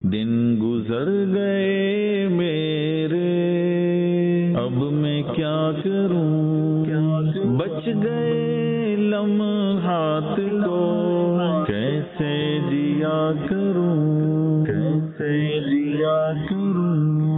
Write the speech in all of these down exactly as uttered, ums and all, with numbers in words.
دن گزر گئے میرے اب میں کیا کروں، بچ گئے لمحات کو کیسے جیا کروں، کیسے جیا کروں۔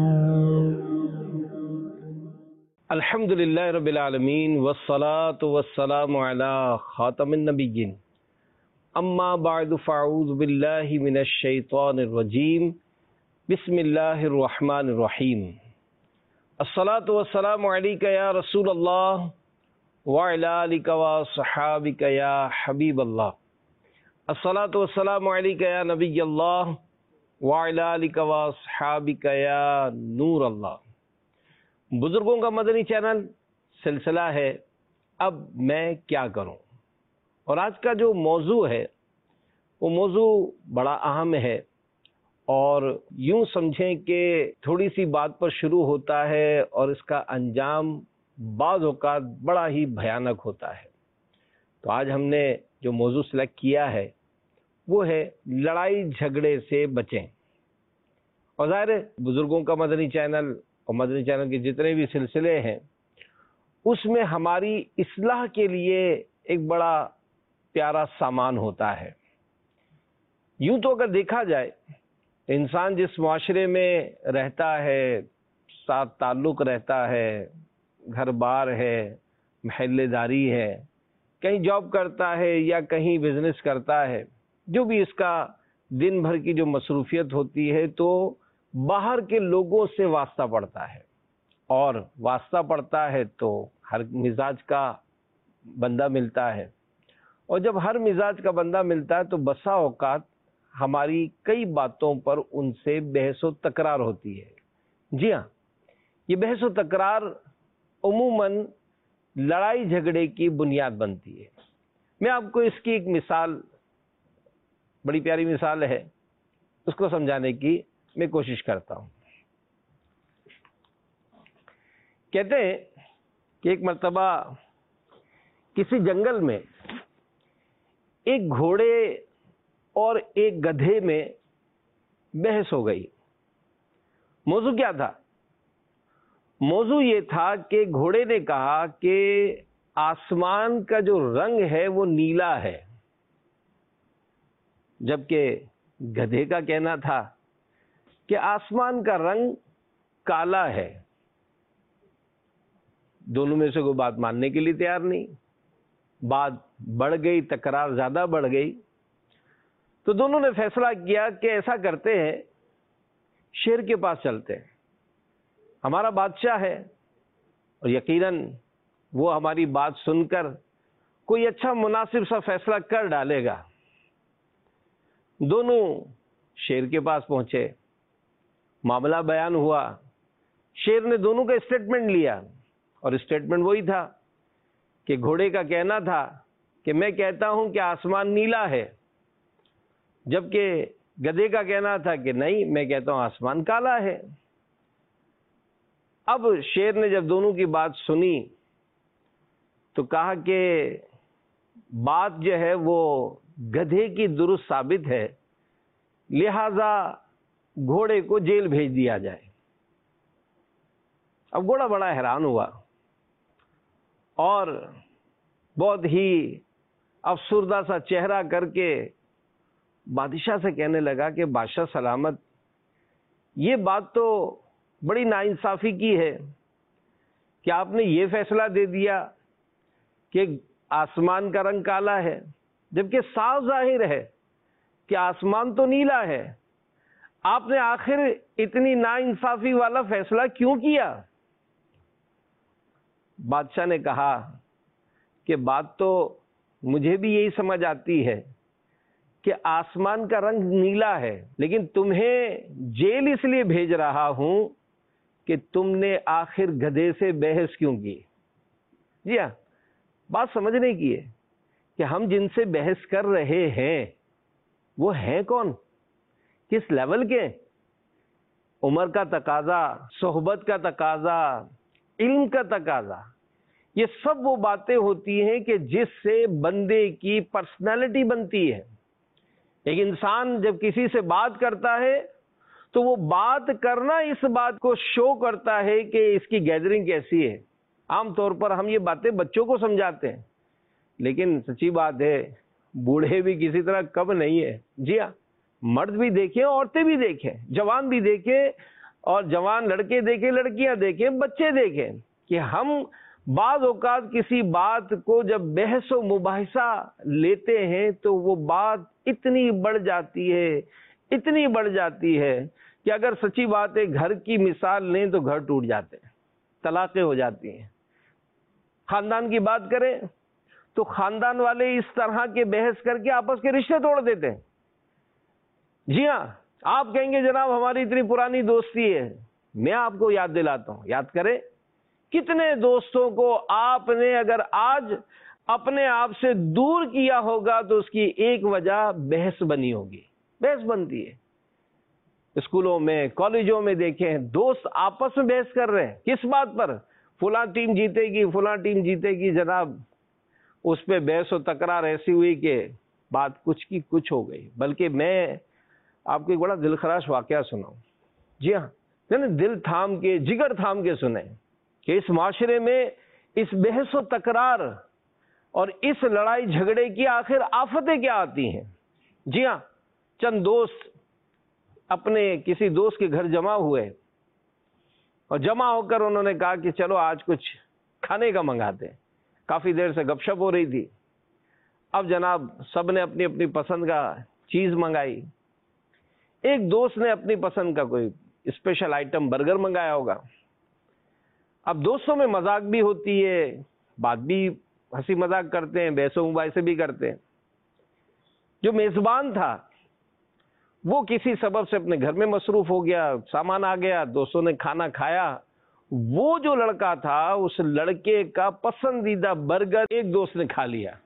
الحمدللہ رب العالمین والصلاة والسلام علی خاتم النبیین، اما بعد فاعوذ باللہ من الشیطان الرجیم، بسم اللہ الرحمن الرحیم۔ الصلاة والسلام علیک یا رسول اللہ وعلی آلک وصحابک یا حبیب اللہ۔ الصلاة والسلام علیک یا نبی اللہ وعلی آلک وصحابک یا نور اللہ۔ بزرگوں کا مدنی چینل سلسلہ ہے اب میں کیا کروں، اور آج کا جو موضوع ہے وہ موضوع بڑا اہم ہے، اور یوں سمجھیں کہ تھوڑی سی بات پر شروع ہوتا ہے اور اس کا انجام بعض اوقات بڑا ہی بھیانک ہوتا ہے۔ تو آج ہم نے جو موضوع سلیکٹ کیا ہے وہ ہے لڑائی جھگڑے سے بچیں۔ اور ظاہر ہے بزرگوں کا مدنی چینل اور مدنی چینل کے جتنے بھی سلسلے ہیں اس میں ہماری اصلاح کے لیے ایک بڑا پیارا سامان ہوتا ہے۔ یوں تو اگر دیکھا جائے انسان جس معاشرے میں رہتا ہے، ساتھ تعلق رہتا ہے، گھر بار ہے، محلے داری ہے، کہیں جاب کرتا ہے یا کہیں بزنس کرتا ہے، جو بھی اس کا دن بھر کی جو مصروفیت ہوتی ہے، تو باہر کے لوگوں سے واسطہ پڑتا ہے، اور واسطہ پڑتا ہے تو ہر مزاج کا بندہ ملتا ہے، اور جب ہر مزاج کا بندہ ملتا ہے تو بسا اوقات ہماری کئی باتوں پر ان سے بحث و تکرار ہوتی ہے۔ جی ہاں، یہ بحث و تکرار عموماً لڑائی جھگڑے کی بنیاد بنتی ہے۔ میں آپ کو اس کی ایک مثال، بڑی پیاری مثال ہے، اس کو سمجھانے کی میں کوشش کرتا ہوں۔ کہتے ہیں کہ ایک مرتبہ کسی جنگل میں ایک گھوڑے اور ایک گدھے میں بحث ہو گئی۔ موضوع کیا تھا؟ موضوع یہ تھا کہ گھوڑے نے کہا کہ آسمان کا جو رنگ ہے وہ نیلا ہے، جبکہ گدھے کا کہنا تھا کہ آسمان کا رنگ کالا ہے۔ دونوں میں سے کوئی بات ماننے کے لیے تیار نہیں، بات بڑھ گئی، تکرار زیادہ بڑھ گئی، تو دونوں نے فیصلہ کیا کہ ایسا کرتے ہیں، شیر کے پاس چلتے ہیں، ہمارا بادشاہ ہے اور یقیناً وہ ہماری بات سن کر کوئی اچھا مناسب سا فیصلہ کر ڈالے گا۔ دونوں شیر کے پاس پہنچے، معاملہ بیان ہوا، شیر نے دونوں کا اسٹیٹمنٹ لیا، اور اسٹیٹمنٹ وہی تھا کہ گھوڑے کا کہنا تھا کہ میں کہتا ہوں کہ آسمان نیلا ہے، جبکہ گدھے کا کہنا تھا کہ نہیں، میں کہتا ہوں آسمان کالا ہے۔ اب شیر نے جب دونوں کی بات سنی تو کہا کہ بات جو ہے وہ گدھے کی درست ثابت ہے، لہذا گھوڑے کو جیل بھیج دیا جائے۔ اب گھوڑا بڑا حیران ہوا اور بہت ہی افسردہ سا چہرہ کر کے بادشاہ سے کہنے لگا کہ بادشاہ سلامت، یہ بات تو بڑی ناانصافی کی ہے کہ آپ نے یہ فیصلہ دے دیا کہ آسمان کا رنگ کالا ہے، جبکہ صاف ظاہر ہے کہ آسمان تو نیلا ہے۔ آپ نے آخر اتنی ناانصافی والا فیصلہ کیوں کیا؟ بادشاہ نے کہا کہ بات تو مجھے بھی یہی سمجھ آتی ہے کہ آسمان کا رنگ نیلا ہے، لیکن تمہیں جیل اس لیے بھیج رہا ہوں کہ تم نے آخر گدھے سے بحث کیوں کی۔ جی ہاں، بات سمجھنے کی ہے کہ ہم جن سے بحث کر رہے ہیں وہ ہیں کون، کس لیول کے؟ عمر کا تقاضا، صحبت کا تقاضا، علم کا تقاضا، یہ سب وہ باتیں ہوتی ہیں کہ جس سے بندے کی پرسنالٹی بنتی ہے۔ ایک انسان جب کسی سے بات کرتا ہے تو وہ بات کرنا اس بات کو شو کرتا ہے کہ اس کی گیدرنگ کیسی ہے. عام طور پر ہم یہ باتیں بچوں کو سمجھاتے ہیں، لیکن سچی بات ہے بوڑھے بھی کسی طرح کم نہیں ہے. جی ہاں، مرد بھی دیکھیں، عورتیں بھی دیکھیں، جوان بھی دیکھیں، اور جوان لڑکے دیکھیں، لڑکیاں دیکھیں، بچے دیکھیں کہ ہم بعض اوقات کسی بات کو جب بحث و مباحثہ لیتے ہیں تو وہ بات اتنی بڑھ جاتی ہے، اتنی بڑھ جاتی ہے کہ اگر سچی بات ہے گھر کی مثال لیں تو گھر ٹوٹ جاتے ہیں، طلاقیں ہو جاتی ہیں. خاندان کی بات کریں تو خاندان والے اس طرح کے بحث کر کے آپس کے رشتے توڑ دیتے ہیں. جی ہاں، آپ کہیں گے جناب ہماری اتنی پرانی دوستی ہے. میں آپ کو یاد دلاتا ہوں، یاد کریں کتنے دوستوں کو آپ نے اگر آج اپنے آپ سے دور کیا ہوگا تو اس کی ایک وجہ بحث بنی ہوگی. بحث بنتی ہے اسکولوں میں، کالجوں میں، دیکھیں دوست آپس میں بحث کر رہے ہیں کس بات پر؟ فلاں ٹیم جیتے گی، فلاں ٹیم جیتے گی. جناب اس پہ بحث و تکرار ایسی ہوئی کہ بات کچھ کی کچھ ہو گئی. بلکہ میں آپ کو ایک بڑا دل خراش واقعہ سناؤں. جی ہاں، دل تھام کے، جگر تھام کے سنیں کہ اس معاشرے میں اس بحث و تکرار اور اس لڑائی جھگڑے کی آخر آفتیں کیا آتی ہیں. جی ہاں، چند دوست اپنے کسی دوست کے گھر جمع ہوئے اور جمع ہو کر انہوں نے کہا کہ چلو آج کچھ کھانے کا منگاتے ہیں. کافی دیر سے گپ شپ ہو رہی تھی. اب جناب سب نے اپنی اپنی پسند کا چیز منگائی. ایک دوست نے اپنی پسند کا کوئی اسپیشل آئٹم برگر منگایا ہوگا. اب دوستوں میں مذاق بھی ہوتی ہے، بات بھی ہنسی مذاق کرتے ہیں، بحث و مباحثے بھی کرتے ہیں. جو میزبان تھا وہ کسی سبب سے اپنے گھر میں مصروف ہو گیا، سامان آ گیا، دوستوں نے کھانا کھایا. وہ جو لڑکا تھا اس لڑکے کا پسندیدہ برگر ایک دوست نے کھا لیا.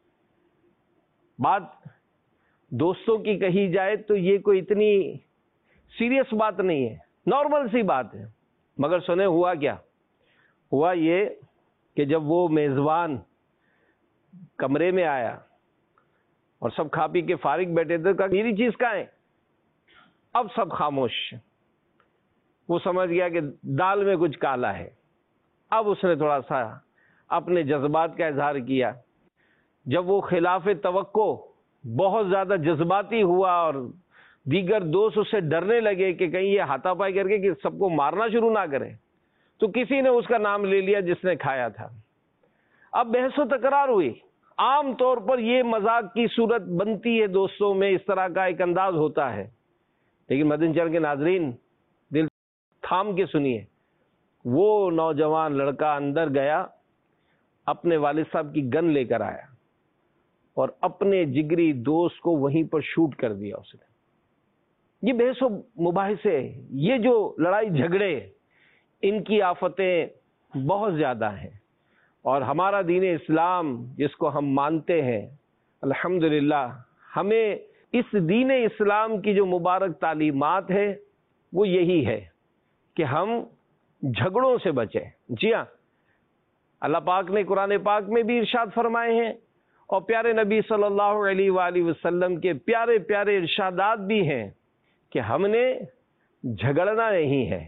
بات دوستوں کی کہی جائے تو یہ کوئی اتنی سیریس بات نہیں ہے، نارمل سی بات ہے. مگر سنے ہوا کیا؟ ہوا یہ کہ جب وہ میزبان کمرے میں آیا اور سب کھا پی کے فارغ بیٹھے تھے، کہا میری چیز کہاں ہے؟ اب سب خاموش. وہ سمجھ گیا کہ دال میں کچھ کالا ہے. اب اس نے تھوڑا سا اپنے جذبات کا اظہار کیا. جب وہ خلاف توقع بہت زیادہ جذباتی ہوا اور دیگر دوست اس سے ڈرنے لگے کہ کہیں یہ ہاتھا پائی کر کے کہ سب کو مارنا شروع نہ کرے، تو کسی نے اس کا نام لے لیا جس نے کھایا تھا. اب بحث و تکرار ہوئی. عام طور پر یہ مذاق کی صورت بنتی ہے دوستوں میں، اس طرح کا ایک انداز ہوتا ہے. لیکن مدنی چینل کے ناظرین دل تھام کے سنیے، وہ نوجوان لڑکا اندر گیا، اپنے والد صاحب کی گن لے کر آیا اور اپنے جگری دوست کو وہیں پر شوٹ کر دیا اس نے. یہ بحث و مباحثے، یہ جو لڑائی جھگڑے، ان کی آفتیں بہت زیادہ ہیں. اور ہمارا دین اسلام جس کو ہم مانتے ہیں، الحمدللہ ہمیں اس دین اسلام کی جو مبارک تعلیمات ہے وہ یہی ہے کہ ہم جھگڑوں سے بچیں. جی ہاں، اللہ پاک نے قرآن پاک میں بھی ارشاد فرمائے ہیں اور پیارے نبی صلی اللہ علیہ وآلہ وسلم کے پیارے پیارے ارشادات بھی ہیں کہ ہم نے جھگڑنا نہیں ہے.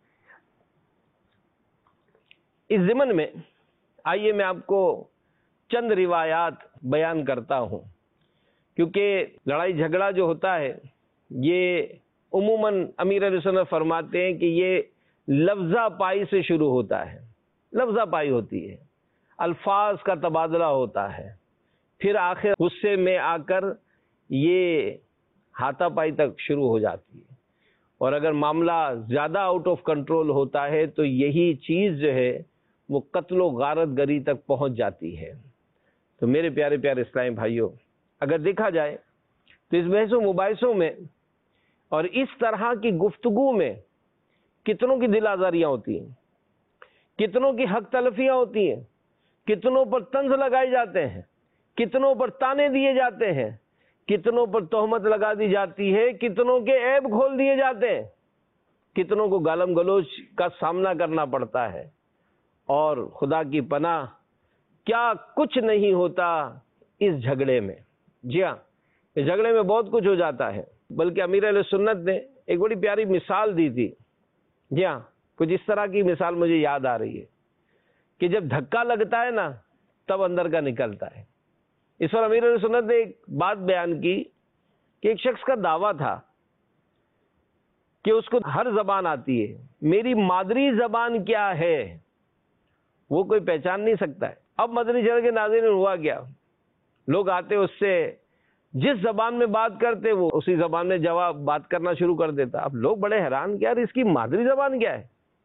اس ضمن میں آئیے میں آپ کو چند روایات بیان کرتا ہوں، کیونکہ لڑائی جھگڑا جو ہوتا ہے یہ عموماً امیر علیہ سنت فرماتے ہیں کہ یہ لفظہ پائی سے شروع ہوتا ہے. لفظہ پائی ہوتی ہے، الفاظ کا تبادلہ ہوتا ہے، پھر آخر غصے میں آ کر یہ ہاتھا پائی تک شروع ہو جاتی ہے. اور اگر معاملہ زیادہ آؤٹ آف کنٹرول ہوتا ہے تو یہی چیز جو ہے وہ قتل و غارت گری تک پہنچ جاتی ہے. تو میرے پیارے پیارے اسلامی بھائیوں، اگر دیکھا جائے تو اس بحث و مباحثوں میں اور اس طرح کی گفتگو میں کتنوں کی دل آزاریاں ہوتی ہیں، کتنوں کی حق تلفیاں ہوتی ہیں، کتنوں پر طنز لگائے جاتے ہیں، کتنوں پر تانے دیے جاتے ہیں، کتنوں پر تہمت لگا دی جاتی ہے، کتنوں کے عیب کھول دیے جاتے ہیں، کتنوں کو گالم گلوچ کا سامنا کرنا پڑتا ہے. اور خدا کی پناہ کیا کچھ نہیں ہوتا اس جھگڑے میں. جی ہاں، اس جھگڑے میں بہت کچھ ہو جاتا ہے. بلکہ امیر علیہ سنت نے ایک بڑی پیاری مثال دی تھی. جی ہاں, کچھ اس طرح کی مثال مجھے یاد آ رہی ہے کہ جب دھکا لگتا ہے نا تب اندر کا نکلتا ہے. اس پر امیر اہل سنت نے ایک بات بیان کی کہ ایک شخص کا دعویٰ تھا کہ اس کو ہر زبان آتی ہے, میری مادری زبان کیا ہے وہ کوئی پہچان نہیں سکتا ہے. اب مدنی چینل کے ناظرین ہوا کیا, لوگ آتے اس سے جس زبان میں بات کرتے وہ اسی زبان میں جواب بات کرنا شروع کر دیتا. اب لوگ بڑے حیران کہ یار اس کی مادری زبان کیا ہے.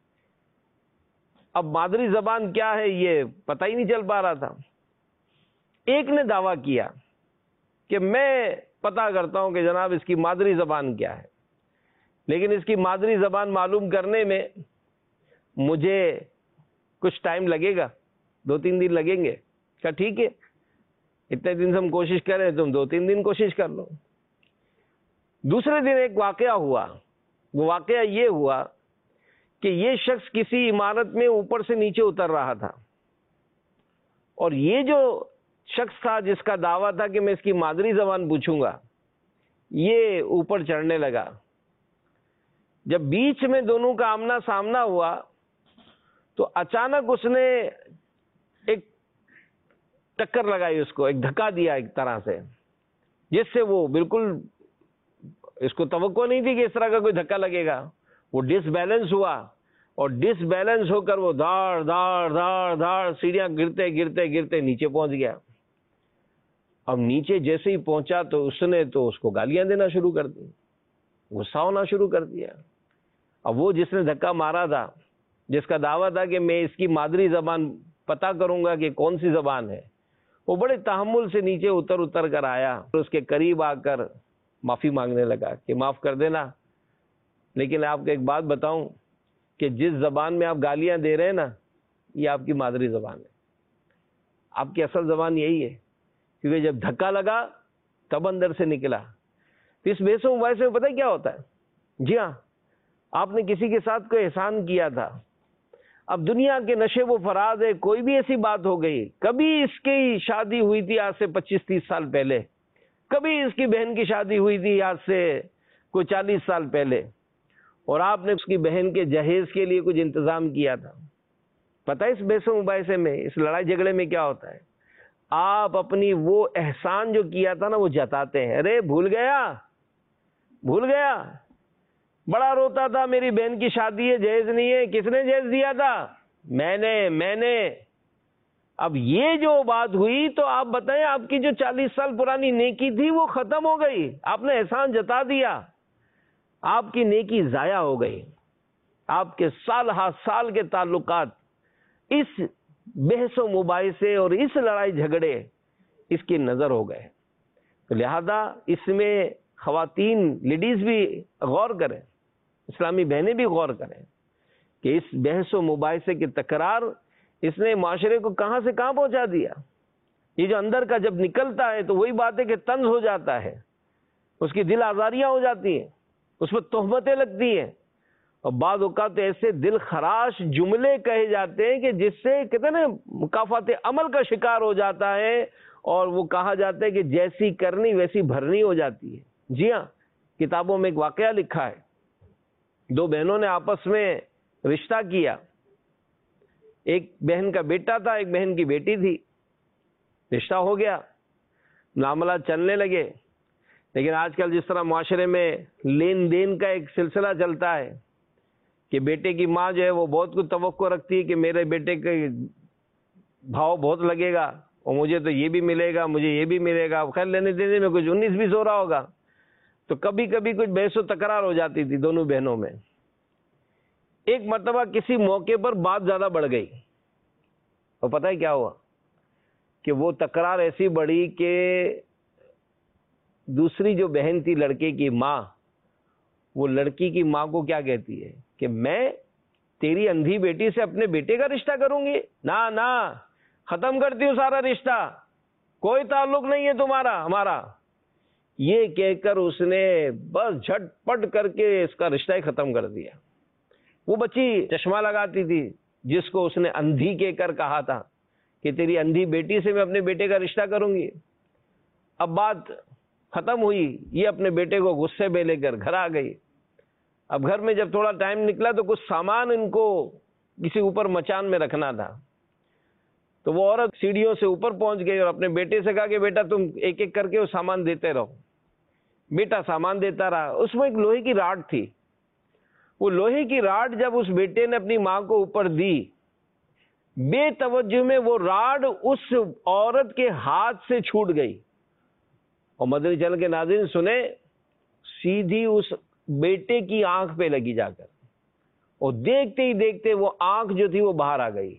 اب مادری زبان کیا ہے یہ پتہ ہی نہیں چل پا رہا تھا. ایک نے دعویٰ کیا کہ میں پتا کرتا ہوں کہ جناب اس کی مادری زبان کیا ہے, لیکن اس کی مادری زبان معلوم کرنے میں مجھے کچھ ٹائم لگے گا, دو تین دن لگیں گے. کہا ٹھیک ہے, اتنے دن سے ہم کوشش کریں تم دو تین دن کوشش کر لو. دوسرے دن ایک واقعہ ہوا. وہ واقعہ یہ ہوا کہ یہ شخص کسی عمارت میں اوپر سے نیچے اتر رہا تھا, اور یہ جو شخص تھا جس کا دعویٰ تھا کہ میں اس کی مادری زبان پوچھوں گا, یہ اوپر چڑھنے لگا. جب بیچ میں دونوں کا آمنا سامنا ہوا تو اچانک اس نے ایک ٹکر لگائی, اس کو ایک دھکا دیا ایک طرح سے, جس سے وہ بالکل اس کو توقع نہیں تھی کہ اس طرح کا کوئی دھکا لگے گا. وہ ڈس بیلنس ہوا, اور ڈس بیلنس ہو کر وہ دھاڑ دھاڑ دھاڑ دھاڑ سیڑھیاں گرتے گرتے گرتے نیچے پہنچ گیا. اب نیچے جیسے ہی پہنچا تو اس نے تو اس کو گالیاں دینا شروع کر دی, غصہ ہونا شروع کر دیا. اب وہ جس نے دھکا مارا تھا, جس کا دعویٰ تھا کہ میں اس کی مادری زبان پتا کروں گا کہ کون سی زبان ہے, وہ بڑے تحمل سے نیچے اتر اتر کر آیا, اس کے قریب آ کر معافی مانگنے لگا کہ معاف کر دینا, لیکن آپ کو ایک بات بتاؤں کہ جس زبان میں آپ گالیاں دے رہے ہیں نا یہ آپ کی مادری زبان ہے, آپ کی اصل زبان یہی ہے, کیونکہ جب دھکا لگا تب اندر سے نکلا. تو اس بحث و مباحثے میں پتہ کیا ہوتا ہے, جی ہاں آپ نے کسی کے ساتھ کوئی احسان کیا تھا, اب دنیا کے نشے و فراز ہے, کوئی بھی ایسی بات ہو گئی, کبھی اس کی شادی ہوئی تھی آج سے پچیس تیس سال پہلے, کبھی اس کی بہن کی شادی ہوئی تھی آج سے کوئی چالیس سال پہلے, اور آپ نے اس کی بہن کے جہیز کے لیے کچھ انتظام کیا تھا. پتہ ہے اس بحث و مباحثے میں, اس لڑائی جھگڑے میں کیا ہوتا ہے, آپ اپنی وہ احسان جو کیا تھا نا وہ جتاتے ہیں. ارے بھول گیا بھول گیا بڑا روتا تھا میری بہن کی شادی ہے, جہیز نہیں ہے. کس نے جہیز دیا تھا؟ میں نے میں نے اب یہ جو بات ہوئی تو آپ بتائیں, آپ کی جو چالیس سال پرانی نیکی تھی وہ ختم ہو گئی, آپ نے احسان جتا دیا, آپ کی نیکی ضائع ہو گئی. آپ کے سال ہا سال کے تعلقات اس بحث و مباحثے اور اس لڑائی جھگڑے اس کی نظر ہو گئے. تو لہذا اس میں خواتین لیڈیز بھی غور کریں, اسلامی بہنیں بھی غور کریں کہ اس بحث و مباحثے کی تکرار اس نے معاشرے کو کہاں سے کہاں پہنچا دیا. یہ جو اندر کا جب نکلتا ہے تو وہی بات ہے کہ طنز ہو جاتا ہے, اس کی دل آزاریاں ہو جاتی ہیں, اس پر تہمتیں لگتی ہیں, اور بعض اوقات ایسے دل خراش جملے کہے جاتے ہیں کہ جس سے کہتے ہیں نا مکافات عمل کا شکار ہو جاتا ہے, اور وہ کہا جاتا ہے کہ جیسی کرنی ویسی بھرنی ہو جاتی ہے. جی ہاں, کتابوں میں ایک واقعہ لکھا ہے, دو بہنوں نے آپس میں رشتہ کیا, ایک بہن کا بیٹا تھا, ایک بہن کی بیٹی تھی. رشتہ ہو گیا, معاملات چلنے لگے, لیکن آج کل جس طرح معاشرے میں لین دین کا ایک سلسلہ چلتا ہے کہ بیٹے کی ماں جو ہے وہ بہت کچھ توقع رکھتی ہے کہ میرے بیٹے کا بھاؤ بہت لگے گا اور مجھے تو یہ بھی ملے گا, مجھے یہ بھی ملے گا. خیر لینے دینے میں کچھ انیس بیس ہو رہا ہوگا, تو کبھی کبھی کچھ بحث و تکرار ہو جاتی تھی دونوں بہنوں میں. ایک مرتبہ کسی موقع پر بات زیادہ بڑھ گئی, اور پتہ ہے کیا ہوا کہ وہ تکرار ایسی بڑھی کہ دوسری جو بہن تھی لڑکے کی ماں, وہ لڑکی کی ماں کو کیا کہتی ہے کہ میں تیری اندھی بیٹی سے اپنے بیٹے کا رشتہ کروں گی, نہ نہ ختم کرتی ہوں سارا رشتہ, کوئی تعلق نہیں ہے تمہارا ہمارا. یہ کہہ کر اس نے بس جھٹ پٹ کر کے اس کا رشتہ ہی ختم کر دیا. وہ بچی چشمہ لگاتی تھی جس کو اس نے اندھی کہہ کر کہا تھا کہ تیری اندھی بیٹی سے میں اپنے بیٹے کا رشتہ کروں گی. اب بات ختم ہوئی, یہ اپنے بیٹے کو غصے میں لے کر گھر آ گئی. اب گھر میں جب تھوڑا ٹائم نکلا تو کچھ سامان ان کو کسی اوپر مچان میں رکھنا تھا، تو وہ عورت سیڑھیوں سے اوپر پہنچ گئی اور اپنے بیٹے سے کہا کہ بیٹا تم ایک ایک کر کے وہ سامان دیتے رہو۔ بیٹا سامان دیتا رہا، اس میں ایک لوہے کی راڈ تھی، وہ لوہے کی راڈ جب اس بیٹے نے اپنی ماں کو اوپر دی، بے توجہ میں وہ راڈ اس عورت کے ہاتھ سے چھوٹ گئی، اور مدنی چینل کے ناظرین سنیں، سیدھی اس بیٹے کی آنکھ پہ لگی جا کر، اور دیکھتے ہی دیکھتے وہ آنکھ جو تھی وہ باہر آ گئی۔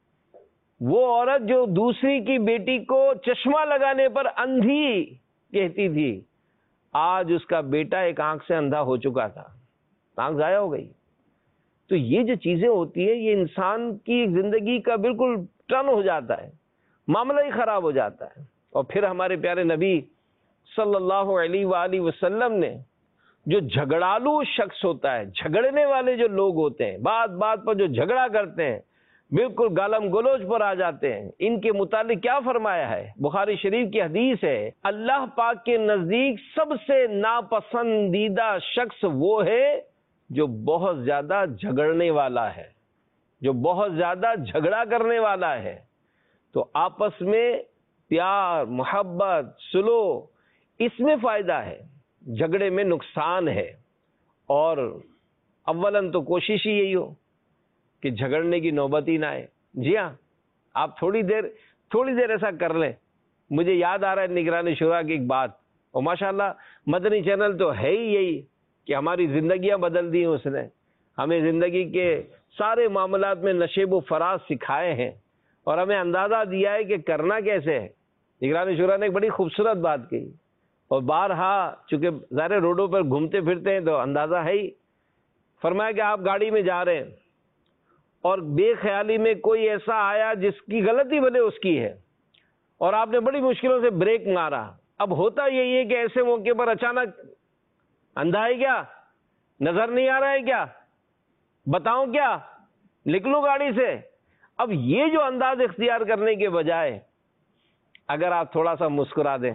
وہ عورت جو دوسری کی بیٹی کو چشمہ لگانے پر اندھی کہتی تھی، آج اس کا بیٹا ایک آنکھ سے اندھا ہو چکا تھا، آنکھ ضائع ہو گئی۔ تو یہ جو چیزیں ہوتی ہیں یہ انسان کی زندگی کا بالکل ٹرن ہو جاتا ہے، معاملہ ہی خراب ہو جاتا ہے۔ اور پھر ہمارے پیارے نبی صلی اللہ علیہ وآلہ وسلم نے جو جھگڑالو شخص ہوتا ہے، جھگڑنے والے جو لوگ ہوتے ہیں، بات بات پر جو جھگڑا کرتے ہیں، بالکل گالم گلوچ پر آ جاتے ہیں، ان کے متعلق کیا فرمایا ہے؟ بخاری شریف کی حدیث ہے، اللہ پاک کے نزدیک سب سے ناپسندیدہ شخص وہ ہے جو بہت زیادہ جھگڑنے والا ہے، جو بہت زیادہ جھگڑا کرنے والا ہے۔ تو آپس میں پیار، محبت، سلو، اس میں فائدہ ہے، جھگڑے میں نقصان ہے۔ اور اولاً تو کوشش ہی یہی ہو کہ جھگڑنے کی نوبت ہی نہ آئے۔ جی ہاں، آپ تھوڑی دیر تھوڑی دیر ایسا کر لیں۔ مجھے یاد آ رہا ہے نگران شورا کی ایک بات، اور ماشاءاللہ مدنی چینل تو ہے ہی یہی کہ ہماری زندگیاں بدل دی ہیں اس نے، ہمیں زندگی کے سارے معاملات میں نشیب و فراز سکھائے ہیں، اور ہمیں اندازہ دیا ہے کہ کرنا کیسے ہے۔ نگران شورا نے ایک بڑی خوبصورت بات کہی، اور بارہا چونکہ ظاہر روڈوں پر گھومتے پھرتے ہیں تو اندازہ ہے ہی، فرمایا کہ آپ گاڑی میں جا رہے ہیں اور بے خیالی میں کوئی ایسا آیا جس کی غلطی بھلے اس کی ہے، اور آپ نے بڑی مشکلوں سے بریک مارا۔ اب ہوتا یہی ہے کہ ایسے موقع پر اچانک اندھا ہے کیا، نظر نہیں آ رہا ہے کیا، بتاؤں کیا، نکلوں گاڑی سے۔ اب یہ جو انداز اختیار کرنے کے بجائے اگر آپ تھوڑا سا مسکرا دیں،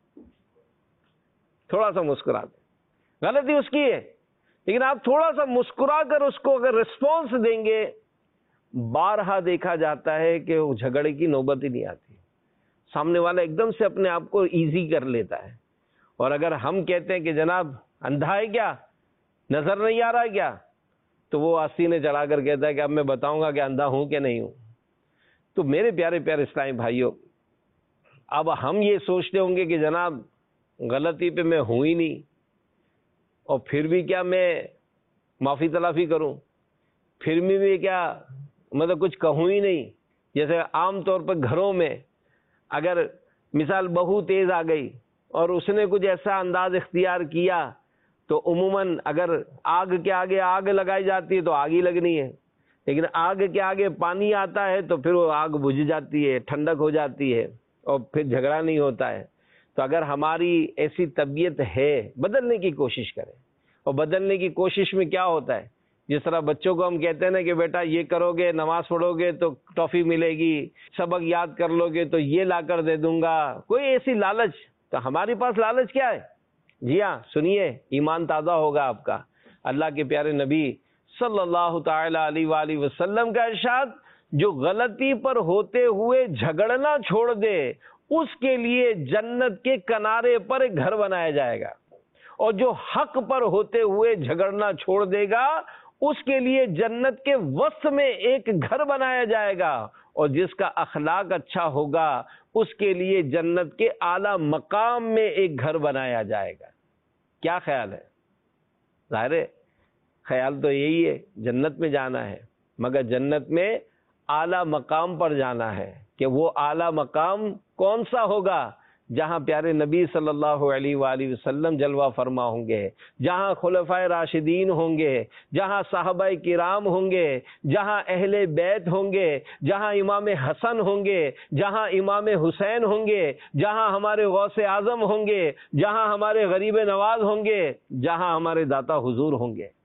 تھوڑا سا مسکرا دیں، غلطی اس کی ہے لیکن آپ تھوڑا سا مسکرا کر اس کو اگر رسپانس دیں گے، بارہا دیکھا جاتا ہے کہ وہ جھگڑے کی نوبت ہی نہیں آتی، سامنے والا ایک دم سے اپنے آپ کو ایزی کر لیتا ہے۔ اور اگر ہم کہتے ہیں کہ جناب اندھا ہے کیا، نظر نہیں آ رہا ہے کیا، تو وہ آستینے چڑھا کر کہتا ہے کہ اب میں بتاؤں گا کہ اندھا ہوں کہ نہیں ہوں۔ تو میرے پیارے پیارے اسلامی بھائیوں، اب ہم یہ سوچتے ہوں گے کہ جناب غلطی پہ میں ہوں ہی نہیں، اور پھر بھی کیا میں معافی تلافی کروں، پھر بھی بھی کیا مطلب کچھ کہوں ہی نہیں۔ جیسے عام طور پر گھروں میں اگر مثال بہو تیز آ گئی اور اس نے کچھ ایسا انداز اختیار کیا تو عموماً اگر آگ کے آگے آگ لگائی جاتی ہے تو آگ ہی لگنی ہے، لیکن آگ کے آگے پانی آتا ہے تو پھر وہ آگ بجھ جاتی ہے، ٹھنڈک ہو جاتی ہے، اور پھر جھگڑا نہیں ہوتا ہے۔ تو اگر ہماری ایسی طبیعت ہے، بدلنے کی کوشش کریں۔ اور بدلنے کی کوشش میں کیا ہوتا ہے، جس طرح بچوں کو ہم کہتے ہیں نا کہ بیٹا یہ کرو گے، نماز پڑھو گے تو ٹافی ملے گی، سبق یاد کر لو گے تو یہ لا کر دے دوں گا، کوئی ایسی لالچ۔ تو ہمارے پاس لالچ کیا ہے؟ جی ہاں، سنیے، ایمان تازہ ہوگا آپ کا۔ اللہ کے پیارے نبی صلی اللہ تعالی علیہ وآلہ وسلم کا ارشاد، جو غلطی پر ہوتے ہوئے جھگڑنا چھوڑ دے اس کے لیے جنت کے کنارے پر ایک گھر بنایا جائے گا، اور جو حق پر ہوتے ہوئے جھگڑنا چھوڑ دے گا اس کے لیے جنت کے وسط میں ایک گھر بنایا جائے گا، اور جس کا اخلاق اچھا ہوگا اس کے لیے جنت کے اعلی مقام میں ایک گھر بنایا جائے گا۔ کیا خیال ہے؟ ظاہر ہے خیال تو یہی ہے، جنت میں جانا ہے، مگر جنت میں اعلی مقام پر جانا ہے۔ کہ وہ اعلی مقام کون سا ہوگا؟ جہاں پیارے نبی صلی اللہ علیہ وآلہ وسلم جلوہ فرما ہوں گے، جہاں خلفائے راشدین ہوں گے، جہاں صحابہ کرام ہوں گے، جہاں اہل بیت ہوں گے، جہاں امام حسن ہوں گے، جہاں امام حسین ہوں گے، جہاں ہمارے غوث اعظم ہوں گے، جہاں ہمارے غریب نواز ہوں گے، جہاں ہمارے داتا حضور ہوں گے۔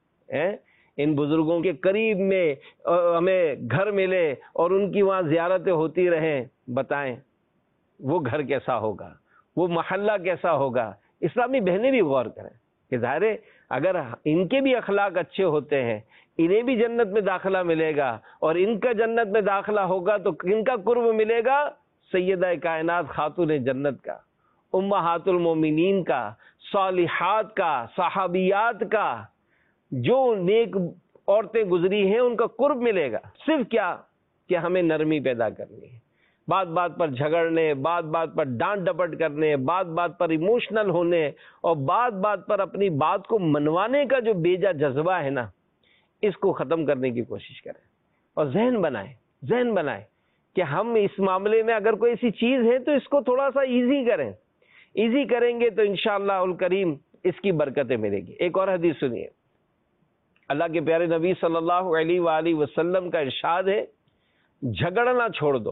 ان بزرگوں کے قریب میں ہمیں گھر ملے اور ان کی وہاں زیارتیں ہوتی رہیں، بتائیں وہ گھر کیسا ہوگا، وہ محلہ کیسا ہوگا۔ اسلامی بہنیں بھی غور کریں کہ ظاہر اگر ان کے بھی اخلاق اچھے ہوتے ہیں انہیں بھی جنت میں داخلہ ملے گا، اور ان کا جنت میں داخلہ ہوگا تو ان کا قرب ملے گا سیدہ کائنات خاتون جنت کا، امہات المومنین کا، صالحات کا، صحابیات کا، جو نیک عورتیں گزری ہیں ان کا قرب ملے گا۔ صرف کیا کہ ہمیں نرمی پیدا کرنی ہے، بات بات پر جھگڑنے، بات بات پر ڈانٹ ڈپٹ کرنے، بات بات پر ایموشنل ہونے، اور بات بات پر اپنی بات کو منوانے کا جو بیجا جذبہ ہے نا، اس کو ختم کرنے کی کوشش کریں، اور ذہن بنائیں ذہن بنائیں کہ ہم اس معاملے میں اگر کوئی ایسی چیز ہے تو اس کو تھوڑا سا ایزی کریں، ایزی کریں گے تو انشاءاللہ الکریم اس کی برکتیں ملے گی۔ ایک اور حدیث سنیے، اللہ کے پیارے نبی صلی اللہ علیہ وآلہ وسلم کا ارشاد ہے، جھگڑنا چھوڑ دو،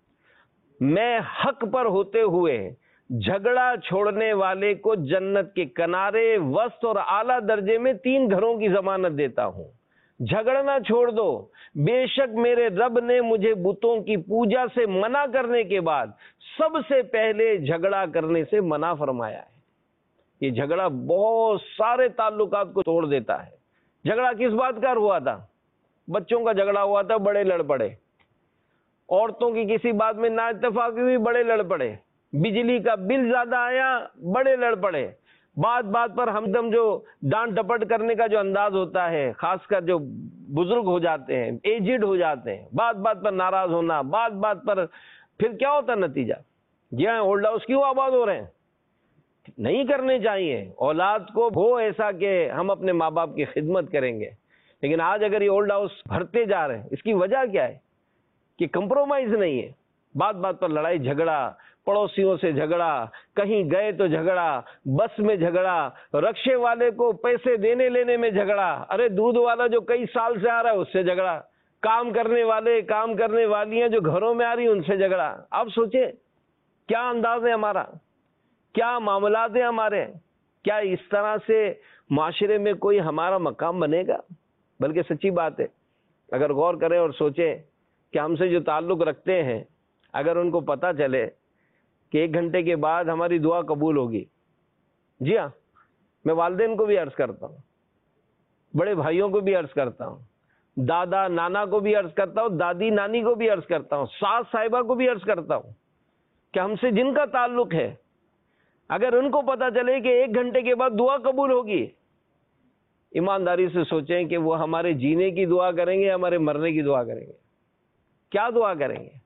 میں حق پر ہوتے ہوئے جھگڑا چھوڑنے والے کو جنت کے کنارے، وسط اور اعلیٰ درجے میں تین گھروں کی ضمانت دیتا ہوں۔ جھگڑنا چھوڑ دو، بے شک میرے رب نے مجھے بتوں کی پوجا سے منع کرنے کے بعد سب سے پہلے جھگڑا کرنے سے منع فرمایا ہے۔ یہ جھگڑا بہت سارے تعلقات کو توڑ دیتا ہے۔ جھگڑا کس بات کا ہوا تھا؟ بچوں کا جھگڑا ہوا تھا، بڑے لڑ پڑے۔ عورتوں کی کسی بات میں نا اتفاقی ہوئی، بڑے لڑ پڑے۔ بجلی کا بل زیادہ آیا، بڑے لڑ پڑے۔ بات بات پر ہم دم جو ڈانٹ ڈپٹ کرنے کا جو انداز ہوتا ہے، خاص کر جو بزرگ ہو جاتے ہیں، ایجڈ ہو جاتے ہیں، بات بات پر ناراض ہونا، بات بات پر پھر کیا ہوتا ہے نتیجہ؟ جی ہاں، اولڈ ہاؤس کیوں آباد ہو رہے ہیں؟ نہیں کرنے چاہیے۔ اولاد کو ہو ایسا کہ ہم اپنے ماں باپ کی خدمت کریں گے، لیکن آج اگر یہ اولڈ ہاؤس بھرتے جا رہے ہیں، اس کی وجہ کیا ہے؟ کہ کمپرومائز نہیں ہے، بات بات پر لڑائی جھگڑا، پڑوسیوں سے جھگڑا، کہیں گئے تو جھگڑا، بس میں جھگڑا، رکشے والے کو پیسے دینے لینے میں جھگڑا، ارے دودھ والا جو کئی سال سے آ رہا ہے اس سے جھگڑا، کام کرنے والے کام کرنے والیاں جو گھروں میں آ رہی ان سے جھگڑا۔ اب سوچیں کیا انداز ہے ہمارا، کیا معاملات ہیں ہمارے، کیا اس طرح سے معاشرے میں کوئی ہمارا مقام بنے گا؟ بلکہ سچی بات ہے، اگر غور کریں اور سوچیں کہ ہم سے جو تعلق رکھتے ہیں، اگر ان کو پتہ چلے کہ ایک گھنٹے کے بعد ہماری دعا قبول ہوگی، جی ہاں، میں والدین کو بھی عرض کرتا ہوں، بڑے بھائیوں کو بھی عرض کرتا ہوں، دادا نانا کو بھی عرض کرتا ہوں، دادی نانی کو بھی عرض کرتا ہوں، ساس صاحبہ کو بھی عرض کرتا ہوں کہ ہم سے جن کا تعلق ہے، اگر ان کو پتہ چلے کہ ایک گھنٹے کے بعد دعا قبول ہوگی، ایمانداری سے سوچیں کہ وہ ہمارے جینے کی دعا کریں گے، ہمارے مرنے کی دعا کریں گے؟ کیا دعا کریں گے؟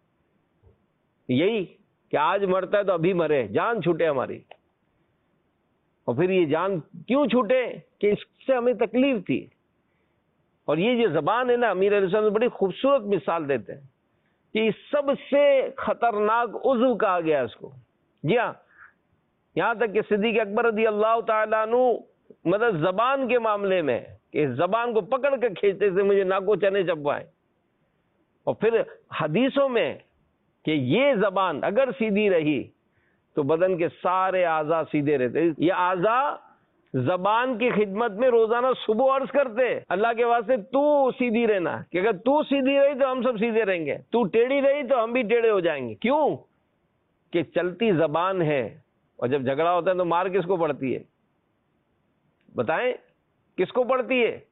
یہی کہ آج مرتا ہے تو ابھی مرے، جان چھوٹے ہماری۔ اور پھر یہ جان کیوں چھوٹے؟ کہ اس سے ہمیں تکلیف تھی۔ اور یہ جو زبان ہے نا، امیر علیہ السلام بڑی خوبصورت مثال دیتے ہیں کہ سب سے خطرناک عضو کہا گیا اس کو۔ جی ہاں، یہاں تک کہ صدیق اکبر رضی اللہ تعالیٰ عنہ مطلب زبان کے معاملے میں کہ زبان کو پکڑ کے کھینچتے سے مجھے نہ کو چنے چبوائے۔ اور پھر حدیثوں میں کہ یہ زبان اگر سیدھی رہی تو بدن کے سارے اعضاء سیدھے رہتے۔ یہ اعضاء زبان کی خدمت میں روزانہ صبح عرض کرتے، اللہ کے واسطے تو سیدھی رہنا، کہ اگر تو سیدھی رہی تو ہم سب سیدھے رہیں گے، تو ٹیڑھی رہی تو ہم بھی ٹیڑھے ہو جائیں گے۔ کیوں؟ کہ چلتی زبان ہے، اور جب جھگڑا ہوتا ہے تو مار کس کو پڑتی ہے؟ بتائیں کس کو پڑتی ہے؟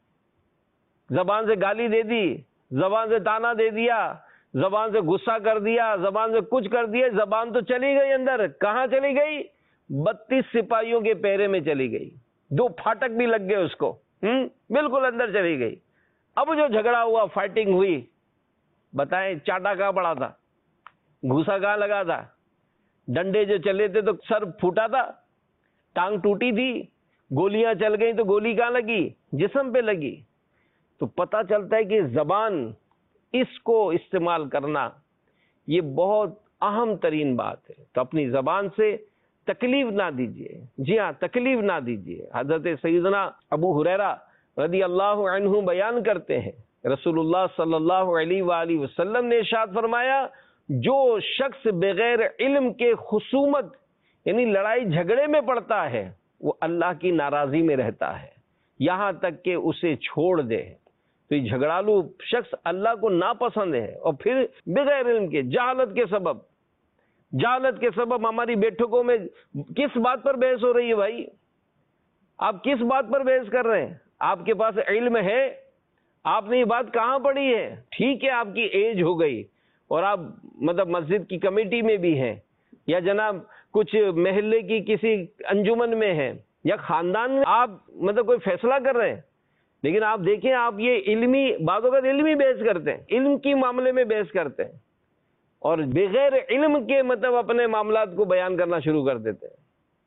زبان سے گالی دے دی، زبان سے تانا دے دیا، زبان سے غصہ کر دیا، زبان سے کچھ کر دیا، زبان تو چلی گئی اندر۔ کہاں چلی گئی؟ بتیس سپاہیوں کے پیرے میں چلی گئی، دو پھاٹک بھی لگ گئے اس کو، ہم بالکل اندر چلی گئی۔ اب جو جھگڑا ہوا، فائٹنگ ہوئی، بتائیں چاٹا کہاں پڑا تھا، گھوسا کہاں لگا تھا، ڈنڈے جو چلے تھے تو سر پھوٹا تھا، ٹانگ ٹوٹی تھی، گولیاں چل گئی تو گولی کہاں لگی؟ جسم پہ لگی۔ تو پتہ چلتا ہے کہ زبان، اس کو استعمال کرنا یہ بہت اہم ترین بات ہے۔ تو اپنی زبان سے تکلیف نہ دیجیے، جی ہاں تکلیف نہ دیجیے۔ حضرت سیدنا ابو ہریرہ رضی اللہ عنہ بیان کرتے ہیں، رسول اللہ صلی اللہ علیہ وآلہ وسلم نے ارشاد فرمایا، جو شخص بغیر علم کے خصومت یعنی لڑائی جھگڑے میں پڑتا ہے وہ اللہ کی ناراضی میں رہتا ہے یہاں تک کہ اسے چھوڑ دے۔ تو یہ جھگڑالو شخص اللہ کو ناپسند ہے، اور پھر بغیر علم کے، جہالت کے سبب جہالت کے سبب ہماری بیٹھکوں میں کس بات پر بحث ہو رہی ہے بھائی؟ آپ کس بات پر بحث کر رہے ہیں؟ آپ کے پاس علم ہے؟ آپ نے یہ بات کہاں پڑھی ہے؟ ٹھیک ہے آپ کی ایج ہو گئی اور آپ مطلب مسجد کی کمیٹی میں بھی ہیں، یا جناب کچھ محلے کی کسی انجمن میں ہیں، یا خاندان میں آپ مطلب کوئی فیصلہ کر رہے ہیں، لیکن آپ دیکھیں آپ یہ علمی بعض اوقات علمی بحث کرتے ہیں، علم کی معاملے میں بحث کرتے ہیں اور بغیر علم کے مطلب اپنے معاملات کو بیان کرنا شروع کر دیتے ہیں۔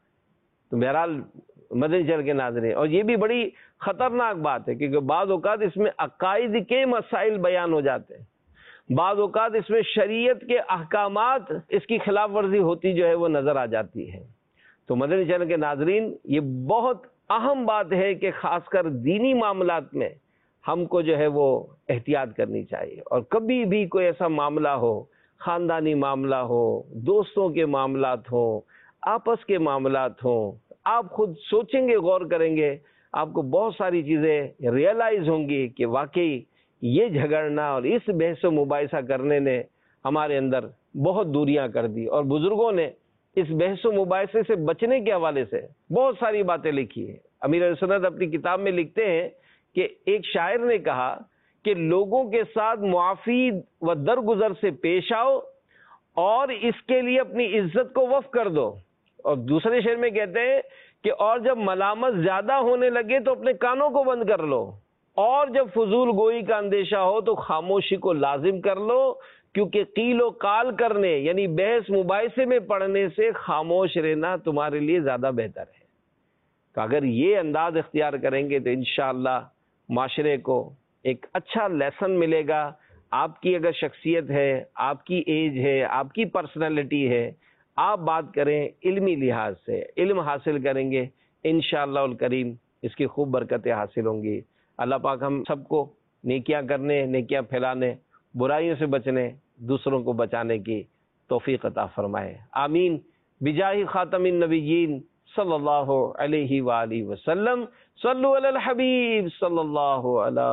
تو بہرحال مدنی چینل کے ناظرین، اور یہ بھی بڑی خطرناک بات ہے کیونکہ بعض اوقات اس میں عقائد کے مسائل بیان ہو جاتے ہیں، بعض اوقات اس میں شریعت کے احکامات اس کی خلاف ورزی ہوتی جو ہے وہ نظر آ جاتی ہے۔ تو مدنی چینل کے ناظرین، یہ بہت اہم بات ہے کہ خاص کر دینی معاملات میں ہم کو جو ہے وہ احتیاط کرنی چاہیے، اور کبھی بھی کوئی ایسا معاملہ ہو، خاندانی معاملہ ہو، دوستوں کے معاملات ہوں، آپس کے معاملات ہوں، آپ خود سوچیں گے، غور کریں گے، آپ کو بہت ساری چیزیں ریئلائز ہوں گی کہ واقعی یہ جھگڑنا اور اس بحث و مباحثہ کرنے نے ہمارے اندر بہت دوریاں کر دی، اور بزرگوں نے اس بحث و مباحثے سے بچنے کے حوالے سے بہت ساری باتیں لکھی ہیں۔ امیر اہل سنت اپنی کتاب میں لکھتے ہیں کہ ایک شاعر نے کہا کہ لوگوں کے ساتھ معافی و درگزر سے پیش آؤ اور اس کے لیے اپنی عزت کو وقف کر دو، اور دوسرے شعر میں کہتے ہیں کہ اور جب ملامت زیادہ ہونے لگے تو اپنے کانوں کو بند کر لو، اور جب فضول گوئی کا اندیشہ ہو تو خاموشی کو لازم کر لو، کیونکہ قیل و قال کرنے یعنی بحث مباحثے میں پڑھنے سے خاموش رہنا تمہارے لیے زیادہ بہتر ہے۔ تو اگر یہ انداز اختیار کریں گے تو انشاءاللہ معاشرے کو ایک اچھا لیسن ملے گا۔ آپ کی اگر شخصیت ہے، آپ کی ایج ہے، آپ کی پرسنالٹی ہے، آپ بات کریں علمی لحاظ سے، علم حاصل کریں گے، انشاءاللہ الکریم اس کی خوب برکتیں حاصل ہوں گی۔ اللہ پاک ہم سب کو نیکیاں کرنے، نیکیاں پھیلانے، برائیوں سے بچنے، دوسروں کو بچانے کی توفیق عطا فرمائے، آمین بجاہ خاتم النبیین صلی اللہ علیہ وآلہ وسلم۔ صلو علی الحبیب صلی اللہ علی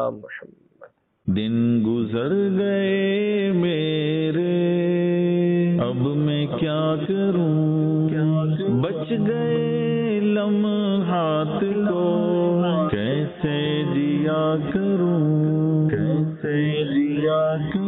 محمد۔ دن گزر گئے میرے اب میں کیا کروں، بچ گئے لمحات کو کیسے جیا کروں، کیسے جیا کروں۔